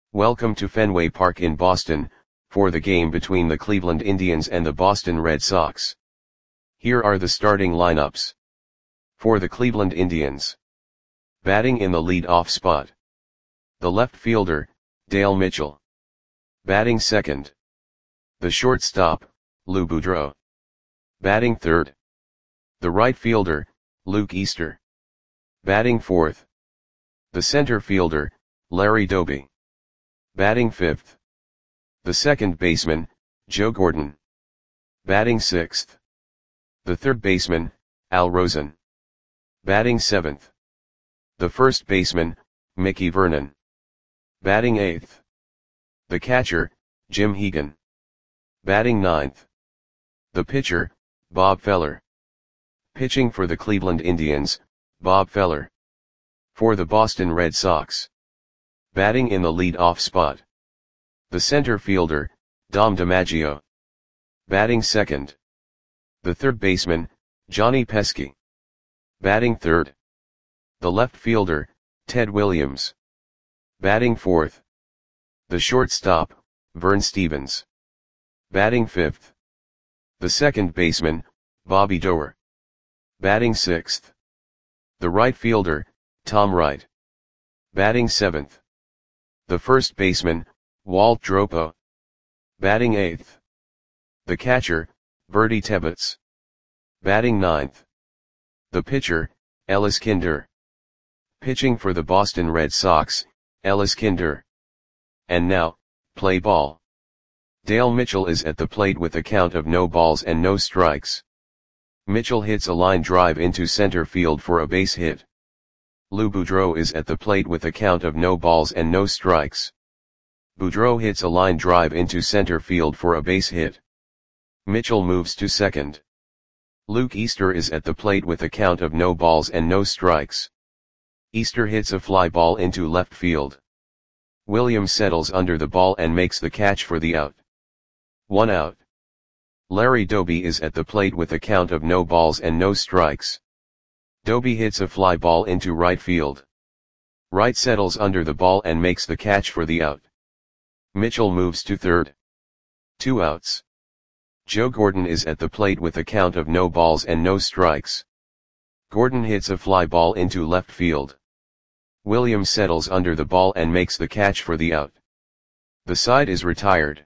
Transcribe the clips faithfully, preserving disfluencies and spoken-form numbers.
Welcome to Fenway Park in Boston, for the game between the Cleveland Indians and the Boston Red Sox. Here are the starting lineups. For the Cleveland Indians. Batting in the lead-off spot. The left fielder, Dale Mitchell. Batting second. The shortstop, Lou Boudreau. Batting third. The right fielder, Luke Easter. Batting fourth. The center fielder, Larry Doby. Batting fifth. The second baseman, Joe Gordon. Batting sixth. The third baseman, Al Rosen. Batting seventh. The first baseman, Mickey Vernon. Batting eighth. The catcher, Jim Hegan. Batting ninth. The pitcher, Bob Feller. Pitching for the Cleveland Indians, Bob Feller. For the Boston Red Sox. Batting in the lead-off spot. The center fielder, Dom DiMaggio. Batting second. The third baseman, Johnny Pesky. Batting third. The left fielder, Ted Williams. Batting fourth. The shortstop, Vern Stevens. Batting fifth. The second baseman, Bobby Doerr. Batting sixth. The right fielder, Tom Wright. Batting seventh. The first baseman, Walt Dropo. Batting eighth. The catcher, Bertie Tebbetts. Batting ninth. The pitcher, Ellis Kinder. Pitching for the Boston Red Sox, Ellis Kinder. And now, play ball. Dale Mitchell is at the plate with a count of no balls and no strikes. Mitchell hits a line drive into center field for a base hit. Lou Boudreau is at the plate with a count of no balls and no strikes. Boudreau hits a line drive into center field for a base hit. Mitchell moves to second. Luke Easter is at the plate with a count of no balls and no strikes. Easter hits a fly ball into left field. Williams settles under the ball and makes the catch for the out. One out. Larry Doby is at the plate with a count of no balls and no strikes. Doby hits a fly ball into right field. Wright settles under the ball and makes the catch for the out. Mitchell moves to third. Two outs. Joe Gordon is at the plate with a count of no balls and no strikes. Gordon hits a fly ball into left field. Williams settles under the ball and makes the catch for the out. The side is retired.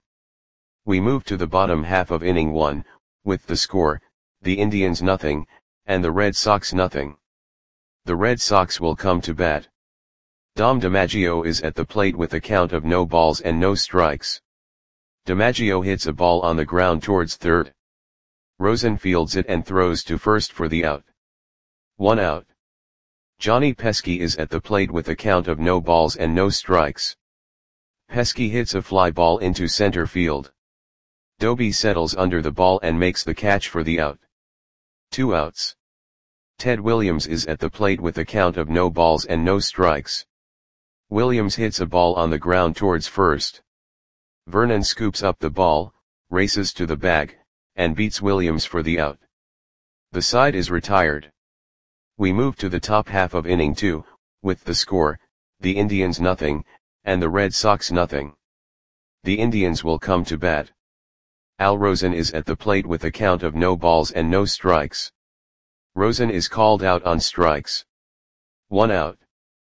We move to the bottom half of inning one, with the score, the Indians nothing, and the Red Sox nothing. The Red Sox will come to bat. Dom DiMaggio is at the plate with a count of no balls and no strikes. DiMaggio hits a ball on the ground towards third. Rosen fields it and throws to first for the out. One out. Johnny Pesky is at the plate with a count of no balls and no strikes. Pesky hits a fly ball into center field. Doby settles under the ball and makes the catch for the out. Two outs. Ted Williams is at the plate with a count of no balls and no strikes. Williams hits a ball on the ground towards first. Vernon scoops up the ball, races to the bag, and beats Williams for the out. The side is retired. We move to the top half of inning two, with the score, the Indians nothing, and the Red Sox nothing. The Indians will come to bat. Al Rosen is at the plate with a count of no balls and no strikes. Rosen is called out on strikes. One out.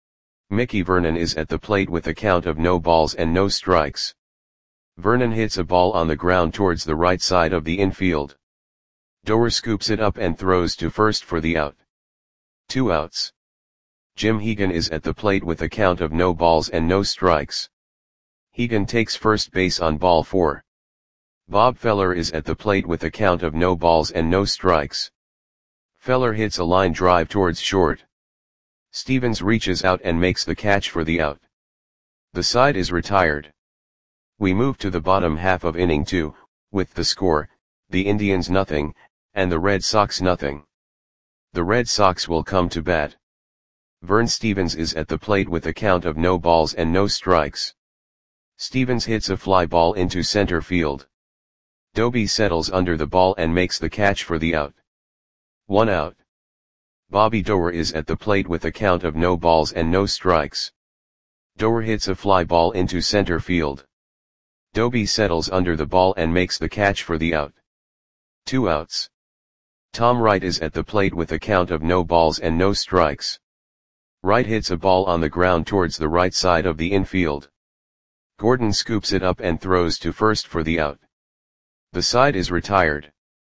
Mickey Vernon is at the plate with a count of no balls and no strikes. Vernon hits a ball on the ground towards the right side of the infield. Doerr scoops it up and throws to first for the out. Two outs. Jim Hegan is at the plate with a count of no balls and no strikes. Hegan takes first base on ball four. Bob Feller is at the plate with a count of no balls and no strikes. Feller hits a line drive towards short. Stevens reaches out and makes the catch for the out. The side is retired. We move to the bottom half of inning two, with the score, the Indians nothing, and the Red Sox nothing. The Red Sox will come to bat. Vern Stevens is at the plate with a count of no balls and no strikes. Stevens hits a fly ball into center field. Doby settles under the ball and makes the catch for the out. One out. Bobby Doerr is at the plate with a count of no balls and no strikes. Doer hits a fly ball into center field. Doby settles under the ball and makes the catch for the out. Two outs. Tom Wright is at the plate with a count of no balls and no strikes. Wright hits a ball on the ground towards the right side of the infield. Gordon scoops it up and throws to first for the out. The side is retired.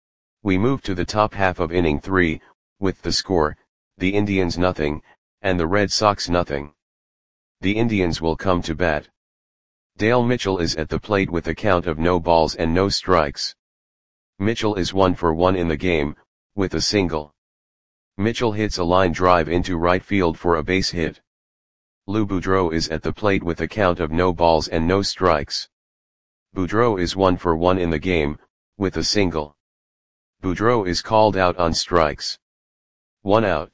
We move to the top half of inning three, with the score, the Indians nothing, and the Red Sox nothing. The Indians will come to bat. Dale Mitchell is at the plate with a count of no balls and no strikes. Mitchell is one for one in the game, with a single. Mitchell hits a line drive into right field for a base hit. Lou Boudreau is at the plate with a count of no balls and no strikes. Boudreau is one for one in the game, with a single. Boudreau is called out on strikes. One out.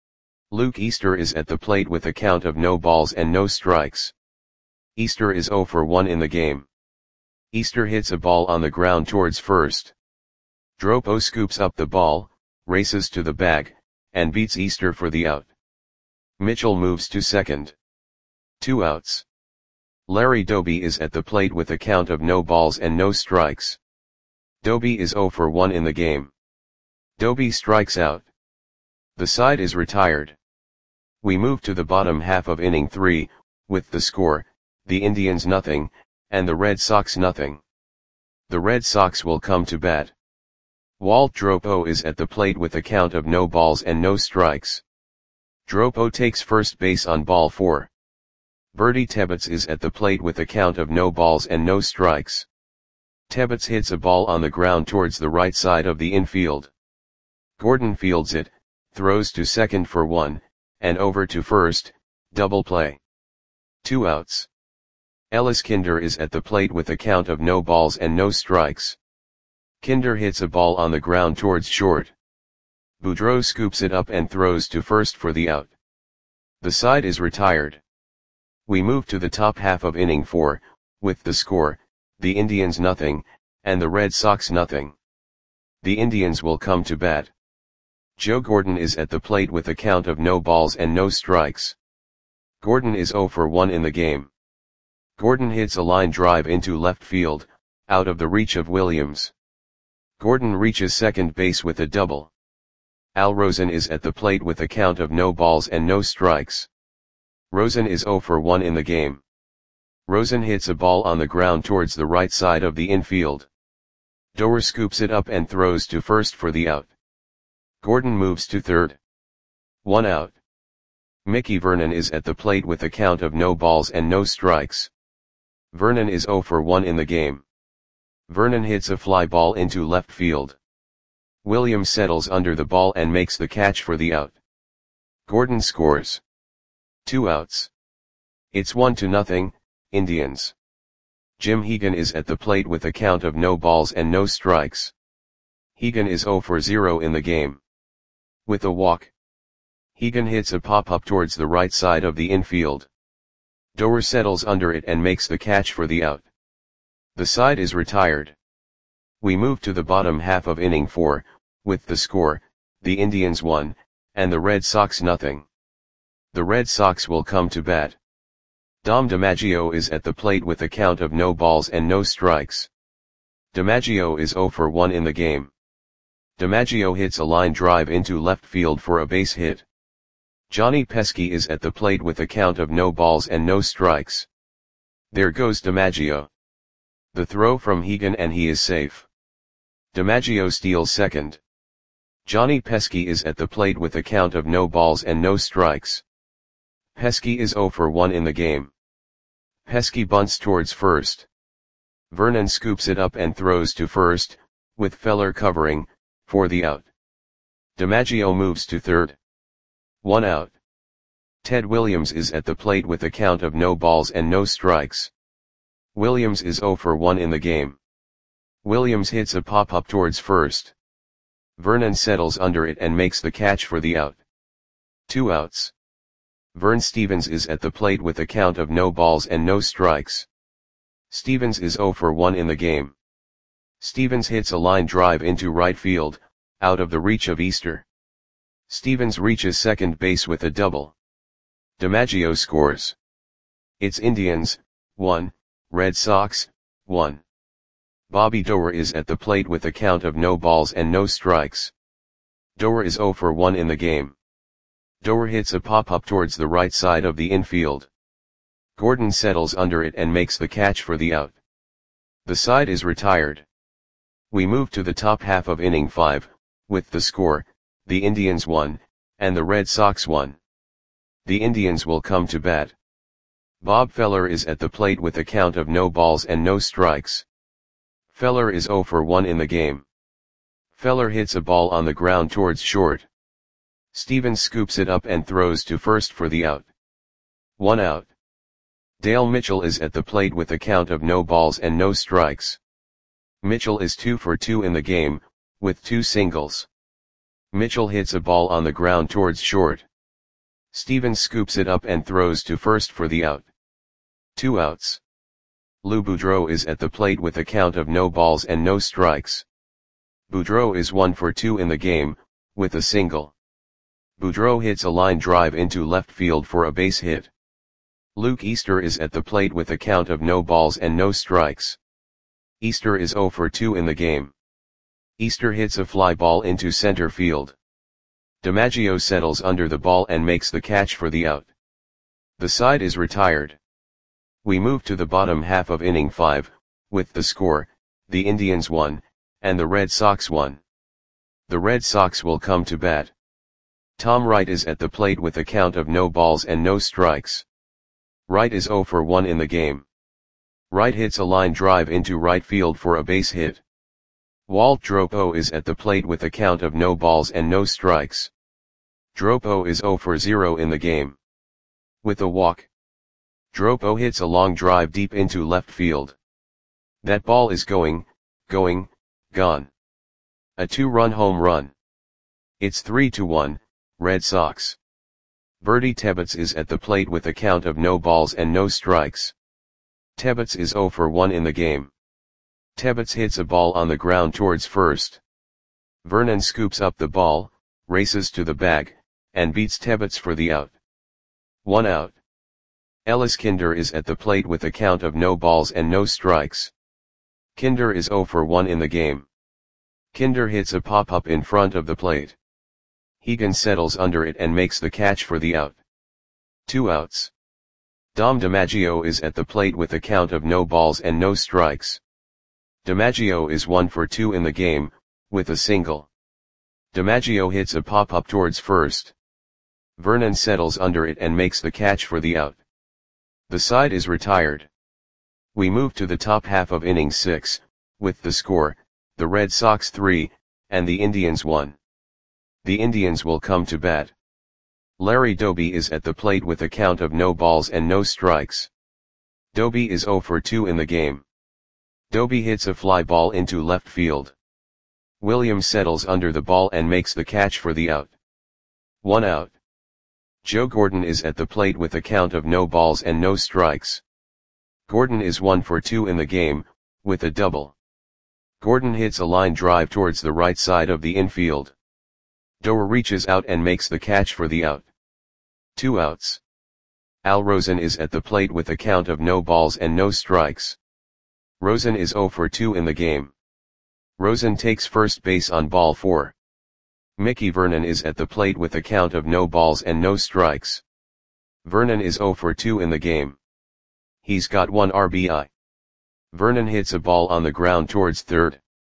Luke Easter is at the plate with a count of no balls and no strikes. Easter is zero for one in the game. Easter hits a ball on the ground towards first. Dropo scoops up the ball, races to the bag, and beats Easter for the out. Mitchell moves to second. Two outs. Larry Doby is at the plate with a count of no balls and no strikes. Doby is zero for one in the game. Doby strikes out. The side is retired. We move to the bottom half of inning three, with the score, the Indians nothing, and the Red Sox nothing. The Red Sox will come to bat. Walt Dropo is at the plate with a count of no balls and no strikes. Dropo takes first base on ball four. Bertie Tebbets is at the plate with a count of no balls and no strikes. Tebbets hits a ball on the ground towards the right side of the infield. Gordon fields it, throws to second for one, and over to first, double play. Two outs. Ellis Kinder is at the plate with a count of no balls and no strikes. Kinder hits a ball on the ground towards short. Boudreau scoops it up and throws to first for the out. The side is retired. We move to the top half of inning four, with the score, the Indians nothing, and the Red Sox nothing. The Indians will come to bat. Joe Gordon is at the plate with a count of no balls and no strikes. Gordon is zero for one in the game. Gordon hits a line drive into left field, out of the reach of Williams. Gordon reaches second base with a double. Al Rosen is at the plate with a count of no balls and no strikes. Rosen is zero for one in the game. Rosen hits a ball on the ground towards the right side of the infield. Doer scoops it up and throws to first for the out. Gordon moves to third. One out. Mickey Vernon is at the plate with a count of no balls and no strikes. Vernon is zero for one in the game. Vernon hits a fly ball into left field. Williams settles under the ball and makes the catch for the out. Gordon scores. Two outs. It's one to nothing, Indians. Jim Hegan is at the plate with a count of no balls and no strikes. Hegan is zero for zero in the game. With a walk. Hegan hits a pop-up towards the right side of the infield. Doer settles under it and makes the catch for the out. The side is retired. We move to the bottom half of inning four, with the score, the Indians one, and the Red Sox nothing. The Red Sox will come to bat. Dom DiMaggio is at the plate with a count of no balls and no strikes. DiMaggio is zero for one in the game. DiMaggio hits a line drive into left field for a base hit. Johnny Pesky is at the plate with a count of no balls and no strikes. There goes DiMaggio. The throw from Hegan and he is safe. DiMaggio steals second. Johnny Pesky is at the plate with a count of no balls and no strikes. Pesky is zero for one in the game. Pesky bunts towards first. Vernon scoops it up and throws to first, with Feller covering, for the out. DiMaggio moves to third. One out. Ted Williams is at the plate with a count of no balls and no strikes. Williams is zero for one in the game. Williams hits a pop-up towards first. Vernon settles under it and makes the catch for the out. Two outs. Vern Stevens is at the plate with a count of no balls and no strikes. Stevens is zero for one in the game. Stevens hits a line drive into right field, out of the reach of Easter. Stevens reaches second base with a double. DiMaggio scores. It's Indians, one, Red Sox, one. Bobby Doerr is at the plate with a count of no balls and no strikes. Doerr is zero for one in the game. Doerr hits a pop-up towards the right side of the infield. Gordon settles under it and makes the catch for the out. The side is retired. We move to the top half of inning five, with the score, the Indians one, and the Red Sox one. The Indians will come to bat. Bob Feller is at the plate with a count of no balls and no strikes. Feller is zero for one in the game. Feller hits a ball on the ground towards short. Stevens scoops it up and throws to first for the out. One out. Dale Mitchell is at the plate with a count of no balls and no strikes. Mitchell is two for two in the game, with two singles. Mitchell hits a ball on the ground towards short. Stevens scoops it up and throws to first for the out. Two outs. Lou Boudreau is at the plate with a count of no balls and no strikes. Boudreau is one for two in the game, with a single. Boudreau hits a line drive into left field for a base hit. Luke Easter is at the plate with a count of no balls and no strikes. Easter is zero for two in the game. Easter hits a fly ball into center field. DiMaggio settles under the ball and makes the catch for the out. The side is retired. We move to the bottom half of inning five, with the score, the Indians one, and the Red Sox one. The Red Sox will come to bat. Tom Wright is at the plate with a count of no balls and no strikes. Wright is zero for one in the game. Wright hits a line drive into right field for a base hit. Walt Dropo is at the plate with a count of no balls and no strikes. Dropo is zero for zero in the game. With a walk. Dropo hits a long drive deep into left field. That ball is going, going, gone. A two-run home run. It's three to one, Red Sox. Bertie Tebbetts is at the plate with a count of no balls and no strikes. Tebbetts is zero for one in the game. Tebbetts hits a ball on the ground towards first. Vernon scoops up the ball, races to the bag, and beats Tebbetts for the out. One out. Ellis Kinder is at the plate with a count of no balls and no strikes. Kinder is zero for one in the game. Kinder hits a pop-up in front of the plate. Hegan settles under it and makes the catch for the out. Two outs. Dom DiMaggio is at the plate with a count of no balls and no strikes. DiMaggio is one for two in the game, with a single. DiMaggio hits a pop-up towards first. Vernon settles under it and makes the catch for the out. The side is retired. We move to the top half of inning six, with the score, the Red Sox three, and the Indians one. The Indians will come to bat. Larry Doby is at the plate with a count of no balls and no strikes. Doby is zero for two in the game. Doby hits a fly ball into left field. Williams settles under the ball and makes the catch for the out. One out. Joe Gordon is at the plate with a count of no balls and no strikes. Gordon is one for two in the game, with a double. Gordon hits a line drive towards the right side of the infield. Doerr reaches out and makes the catch for the out. Two outs. Al Rosen is at the plate with a count of no balls and no strikes. Rosen is zero for two in the game. Rosen takes first base on ball four. Mickey Vernon is at the plate with a count of no balls and no strikes. Vernon is zero for two in the game. He's got one R B I. Vernon hits a ball on the ground towards third.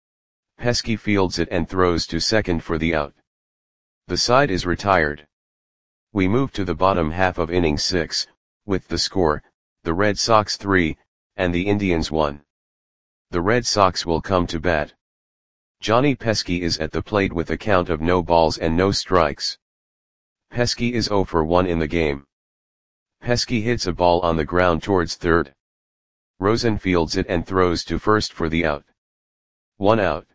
Pesky fields it and throws to second for the out. The side is retired. We move to the bottom half of inning six, with the score, the Red Sox three, and the Indians one. The Red Sox will come to bat. Johnny Pesky is at the plate with a count of no balls and no strikes. Pesky is zero for one in the game. Pesky hits a ball on the ground towards third. Rosen fields it and throws to first for the out. One out.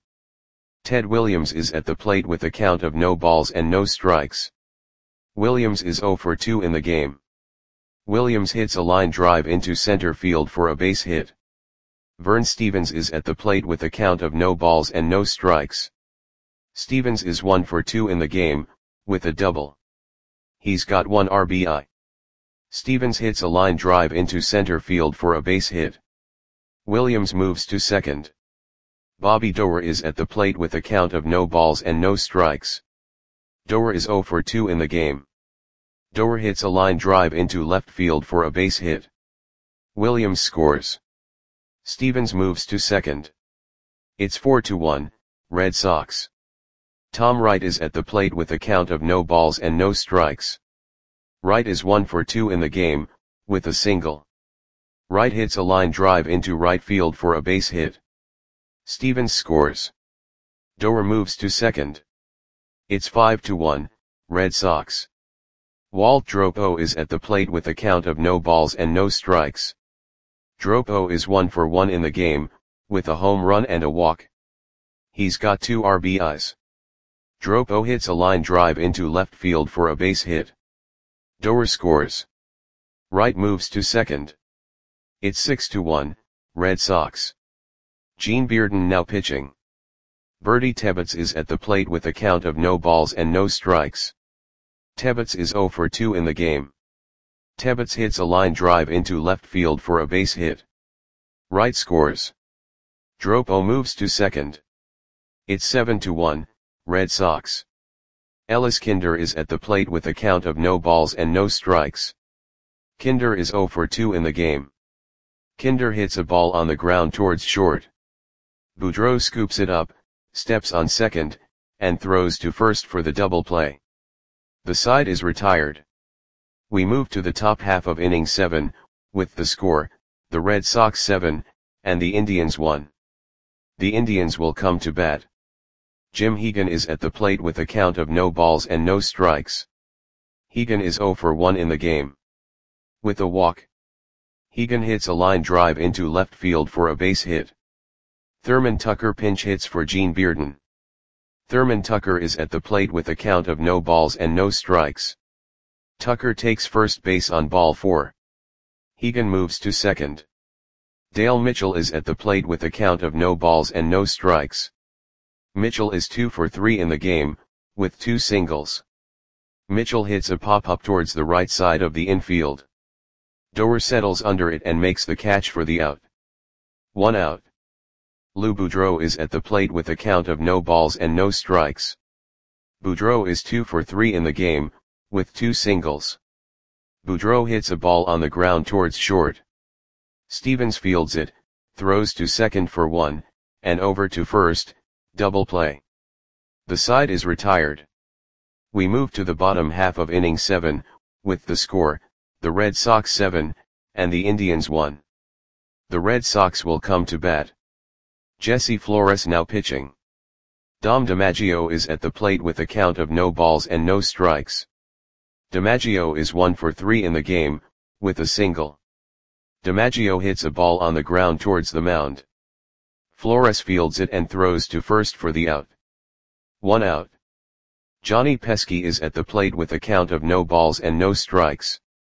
Ted Williams is at the plate with a count of no balls and no strikes. Williams is zero for two in the game. Williams hits a line drive into center field for a base hit. Vern Stevens is at the plate with a count of no balls and no strikes. Stevens is one for two in the game, with a double. He's got one R B I. Stevens hits a line drive into center field for a base hit. Williams moves to second. Bobby Doerr is at the plate with a count of no balls and no strikes. Doerr is oh for two in the game. Doerr hits a line drive into left field for a base hit. Williams scores. Stevens moves to second. It's four to one, Red Sox. Tom Wright is at the plate with a count of no balls and no strikes. Wright is one for two in the game, with a single. Wright hits a line drive into right field for a base hit. Stevens scores. Doerr moves to second. It's five to one, Red Sox. Walt Dropo is at the plate with a count of no balls and no strikes. Dropo is one for one in the game, with a home run and a walk. He's got two R B Is. Dropo hits a line drive into left field for a base hit. Doerr scores. Wright moves to second. It's six to one, Red Sox. Gene Bearden now pitching. Bertie Tebbetts is at the plate with a count of no balls and no strikes. Tebbetts is oh for two in the game. Tebbetts hits a line drive into left field for a base hit. Wright scores. Dropo moves to second. It's seven to one, Red Sox. Ellis Kinder is at the plate with a count of no balls and no strikes. Kinder is oh for two in the game. Kinder hits a ball on the ground towards short. Boudreau scoops it up, steps on second, and throws to first for the double play. The side is retired. We move to the top half of inning seven, with the score, the Red Sox seven, and the Indians one. The Indians will come to bat. Jim Hegan is at the plate with a count of no balls and no strikes. Hegan is oh for one in the game. With a walk. Hegan hits a line drive into left field for a base hit. Thurman Tucker pinch hits for Gene Bearden. Thurman Tucker is at the plate with a count of no balls and no strikes. Tucker takes first base on ball four. Hegan moves to second. Dale Mitchell is at the plate with a count of no balls and no strikes. Mitchell is two for three in the game, with two singles. Mitchell hits a pop-up towards the right side of the infield. Doerr settles under it and makes the catch for the out. One out. Lou Boudreau is at the plate with a count of no balls and no strikes. Boudreau is two for three in the game, with two singles. Boudreau hits a ball on the ground towards short. Stevens fields it, throws to second for one, and over to first, double play. The side is retired. We move to the bottom half of inning seven, with the score, the Red Sox seven, and the Indians one. The Red Sox will come to bat. Jesse Flores now pitching. Dom DiMaggio is at the plate with a count of no balls and no strikes. DiMaggio is one for three in the game, with a single. DiMaggio hits a ball on the ground towards the mound. Flores fields it and throws to first for the out. One out. Johnny Pesky is at the plate with a count of no balls and no strikes.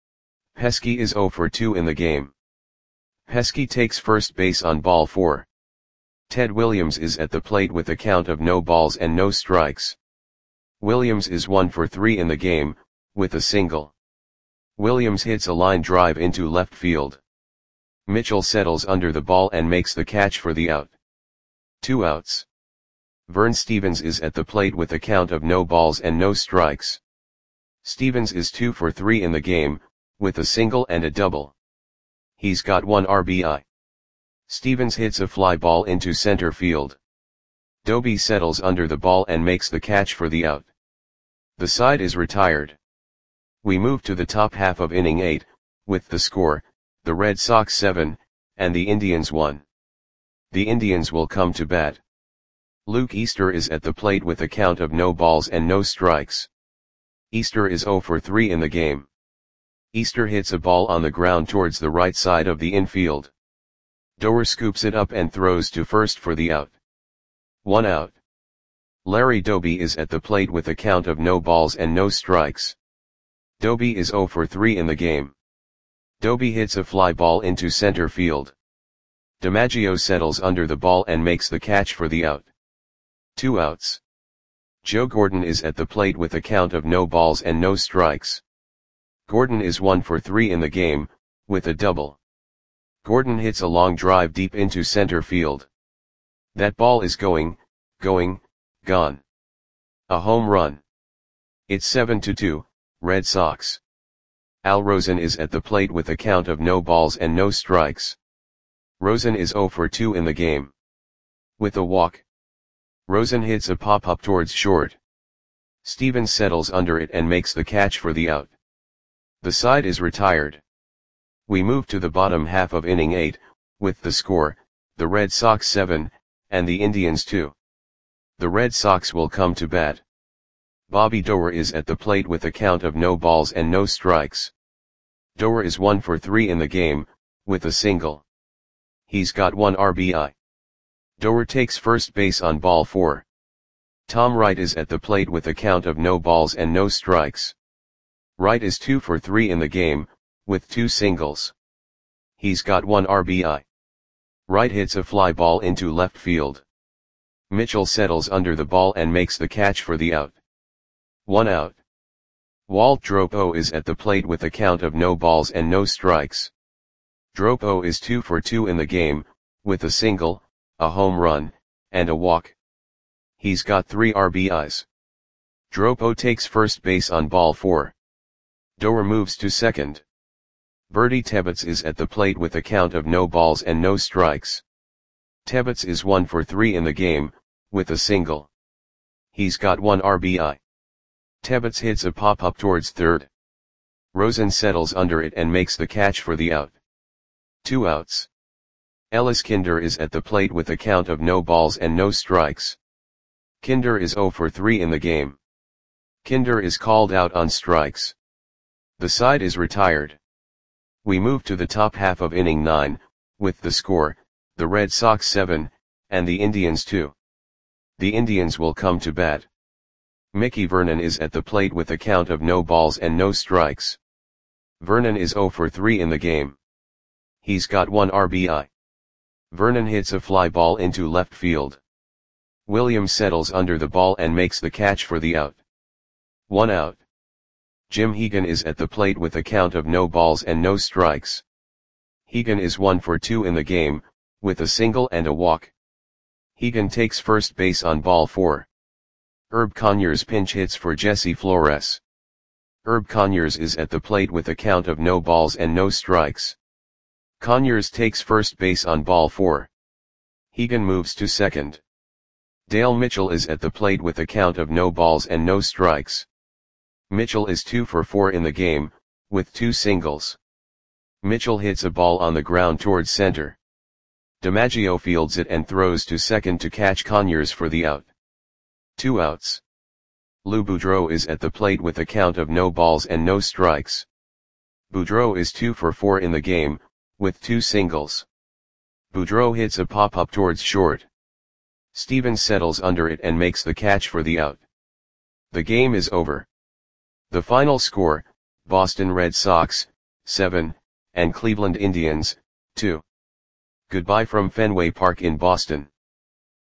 Pesky is oh for two in the game. Pesky takes first base on ball four. Ted Williams is at the plate with a count of no balls and no strikes. Williams is one for three in the game, with a single. Williams hits a line drive into left field. Mitchell settles under the ball and makes the catch for the out. Two outs. Vern Stevens is at the plate with a count of no balls and no strikes. Stevens is two for three in the game, with a single and a double. He's got one R B I. Stevens hits a fly ball into center field. Doby settles under the ball and makes the catch for the out. The side is retired. We move to the top half of inning eight, with the score, the Red Sox seven, and the Indians one. The Indians will come to bat. Luke Easter is at the plate with a count of no balls and no strikes. Easter is oh for three in the game. Easter hits a ball on the ground towards the right side of the infield. Doerr scoops it up and throws to first for the out. One out. Larry Doby is at the plate with a count of no balls and no strikes. Doby is oh for three in the game. Doby hits a fly ball into center field. DiMaggio settles under the ball and makes the catch for the out. Two outs. Joe Gordon is at the plate with a count of no balls and no strikes. Gordon is one for three in the game, with a double. Gordon hits a long drive deep into center field. That ball is going, going, gone. A home run. It's seven to two, Red Sox. Al Rosen is at the plate with a count of no balls and no strikes. Rosen is zero for two in the game. With a walk. Rosen hits a pop-up towards short. Stevens settles under it and makes the catch for the out. The side is retired. We move to the bottom half of inning eight, with the score, the Red Sox seven, and the Indians two. The Red Sox will come to bat. Bobby Doerr is at the plate with a count of no balls and no strikes. Doerr is one for three in the game, with a single. He's got one R B I. Doerr takes first base on ball four. Tom Wright is at the plate with a count of no balls and no strikes. Wright is two for three in the game, with two singles. He's got one R B I. Wright hits a fly ball into left field. Mitchell settles under the ball and makes the catch for the out. One out. Walt Dropo is at the plate with a count of no balls and no strikes. Dropo is two for two in the game, with a single, a home run, and a walk. He's got three R B Is. Dropo takes first base on ball four. Doerr moves to second. Bertie Tebbetts is at the plate with a count of no balls and no strikes. Tebbetts is one for three in the game, with a single. He's got one R B I. Tebbetts hits a pop-up towards third. Rosen settles under it and makes the catch for the out. Two outs. Ellis Kinder is at the plate with a count of no balls and no strikes. Kinder is zero for three in the game. Kinder is called out on strikes. The side is retired. We move to the top half of inning nine, with the score, the Red Sox seven, and the Indians two. The Indians will come to bat. Mickey Vernon is at the plate with a count of no balls and no strikes. Vernon is zero for three in the game. He's got one R B I. Vernon hits a fly ball into left field. Williams settles under the ball and makes the catch for the out. One out. Jim Hegan is at the plate with a count of no balls and no strikes. Hegan is one for two in the game, with a single and a walk. Hegan takes first base on ball four. Herb Conyers pinch hits for Jesse Flores. Herb Conyers is at the plate with a count of no balls and no strikes. Conyers takes first base on ball four. Hegan moves to second. Dale Mitchell is at the plate with a count of no balls and no strikes. Mitchell is two for four in the game, with two singles. Mitchell hits a ball on the ground towards center. DiMaggio fields it and throws to second to catch Conyers for the out. Two outs. Lou Boudreau is at the plate with a count of no balls and no strikes. Boudreau is two for four in the game, with two singles. Boudreau hits a pop-up towards short. Stevens settles under it and makes the catch for the out. The game is over. The final score, Boston Red Sox, seven, and Cleveland Indians, two. Goodbye from Fenway Park in Boston.